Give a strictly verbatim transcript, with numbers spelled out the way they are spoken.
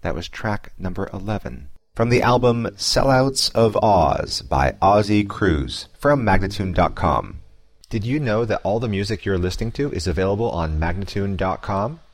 That was track number eleven. From the album Sellouts of Oz by Ozzy Cruz from Magnatune dot com. Did you know that all the music you're listening to is available on Magnatune dot com?